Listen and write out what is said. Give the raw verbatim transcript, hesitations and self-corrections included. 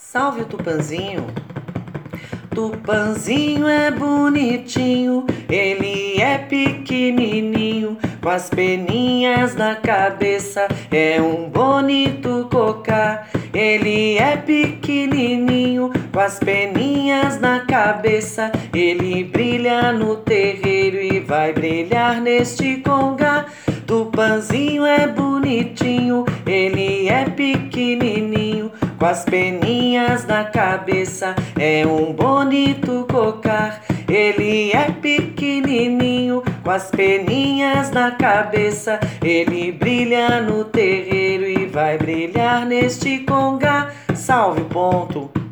Salve o Tupanzinho. Tupanzinho é bonitinho, ele é pequenininho, com as peninhas na cabeça, é um bonito cocá. Ele é pequenininho, com as peninhas na cabeça, ele brilha no terreiro e vai brilhar neste congá. Tupanzinho é bonitinho, ele é pequenininho, com as peninhas na cabeça, é um bonito cocar. Ele é pequenininho, com as peninhas na cabeça, ele brilha no terreiro e vai brilhar neste congá. Salve o ponto!